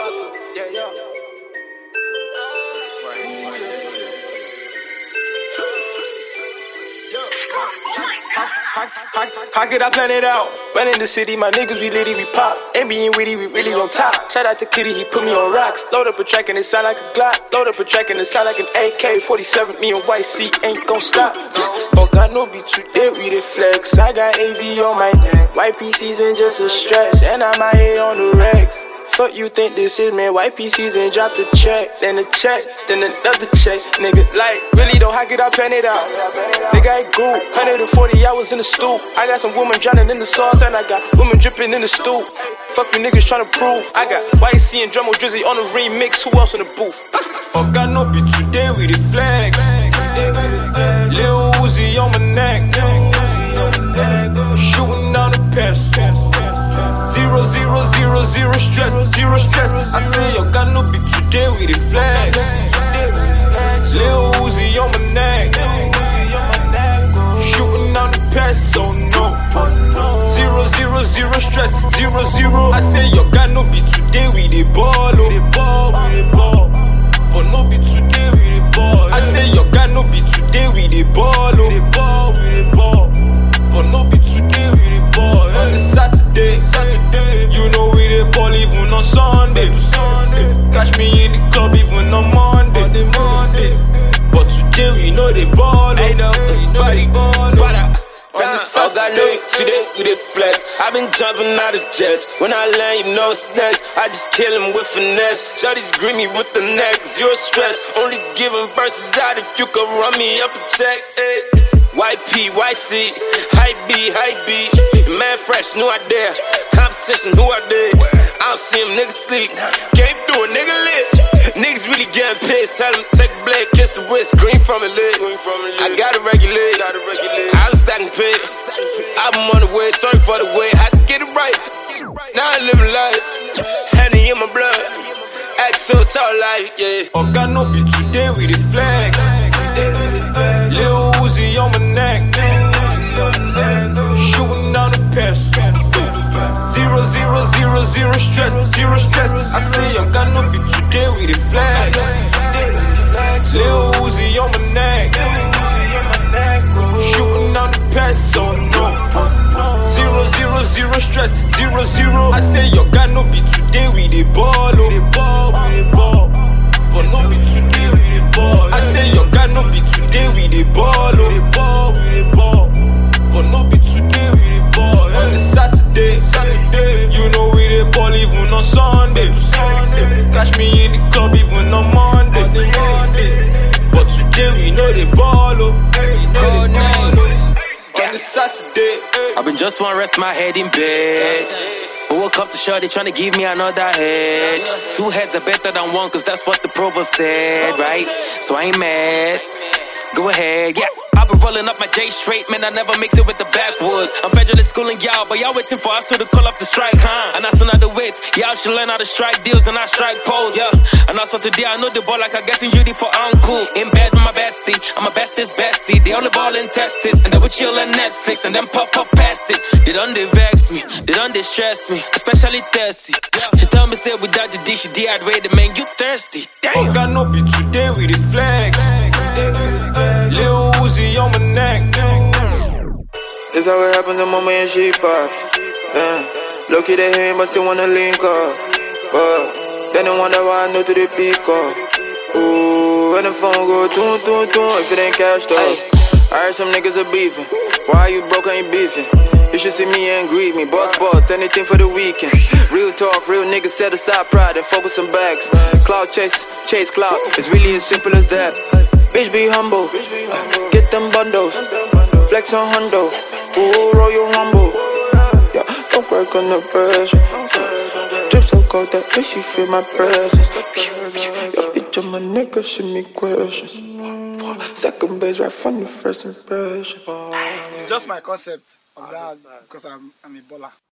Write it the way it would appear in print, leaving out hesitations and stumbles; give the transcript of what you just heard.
Yeah, yeah. How could I plan it out? Running the city, my niggas, we litty, we pop. Ain't being witty, we really on top. Shout out to Kitty, he put me on rocks. Load up a track and it sound like a Glock. Load up a track and it sound like an AK-47. Me and White C ain't gon' stop. Oh God, no be today, we the flex. I got AV on my neck. White PCs ain't just a stretch. And I'm out here on the Rex. Fuck you think this is, man? White PCs and drop the check, then the check, then another check. Nigga, like, really though, how could I plan it out? Nigga, I grew 140 hours in the stoop. I got some women drowning in the sauce, and I got women dripping in the stoop. Fuck you niggas tryna prove. I got White C and Drummo Drizzy on the remix. Who else in the booth? Oh God, no be today, we the flex. Lil Uzi on my neck. Shooting down the pest. Zero, zero, zero, zero stress, zero stress. I say, yo, God, no be today, we the flex. Lil Uzi on my neck. Shooting down the pest, so no. Zero, zero, zero stress, zero, zero. I say, yo, God, no be today, we the ball, oh. But no be today, we the ball. I say, yo, God, no be today, we the ball, oh. But no be today, we the ball. On the Saturday, you know we the ball even on Sunday. Catch me in the club even on Monday. But today we know they ball. Ain't nobody ball. On the Saturday, today we the flex. I been jumping out of jets. When I land, you know it's next. I just kill him with finesse. Shawty's greeny with the neck. Zero stress. Only giving verses out if you could run me up a check. Ay. White P, White C, hype B, man fresh, new idea. Competition, who I did? I don't see them niggas sleep. Came through a nigga lit. Niggas really getting pissed. Tell them take a blade, kiss the wrist, green from the lid. I gotta regulate. I was stacking pit. I'm on the way, sorry for the way. Had to get it right. Now I live a life. Henny in my blood. Act so tall like, yeah. Oh God, no be today, we the flex. Lil Uzi on my neck. Shooting down the pest. Zero, zero, zero, zero stress, zero stress. I say, yo, God, no be today, we the flex. Lil Uzi on my neck. Shooting down the pest, so no. Zero, zero, zero stress, zero, zero. I say, yo, God, no be today, we the ball, oh. But no be today, we the ball. I say, yo, God, no be today, we the ball, oh. But no be today, we the ball. On the Saturday, you know we the ball even on Sunday. Catch me in the club even on Monday. But today we know the ball, oh. On the Saturday, I've been just wanna rest my head in bed. But woke up to shorty tryna give me another head. Two heads are better than one, cause that's what the proverb said, right? So I ain't mad. Go ahead, yeah. I've been rolling up my J straight, man, I never mix it with the backwoods. I'm federally schooling y'all, but y'all waiting for us to call off the strike, huh? And that's another wits. Y'all should learn how to strike deals and I strike pose, yeah. And that's what today I know the ball like I get in Judy for uncle. In bed with my bestie, I'm my bestest bestie. They only ball in testis, and then we chill on Netflix, and then pop past it. They done they vex me, they done they stress me, especially thirsty. She tell me say without the dish, she dehydrated, man, you thirsty. Damn. Oh God, no be today, we the flex. Lil Uzi on my neck. This how it happens the moment she pops. Look at the hand, but still wanna link up. Then they wonder why I know to the peak up. Ooh, when the phone go toon, if it ain't cashed up. I heard some niggas are beefing. Why you broke, ain't beefing? You should see me and greet me. Boss, anything for the weekend. Real talk, real niggas set aside pride and focus on bags. Cloud chase cloud. It's really as simple as that. Bitch be humble, get them bundles, flex on hundo, ooh, roll your humble. Yeah, don't work on the pressure. Drip so cold that bitch, she feel my presence. Yo, bitch, I'm a nigga, she me questions. Second base right from the first impression. It's just my concept of that because I'm a baller.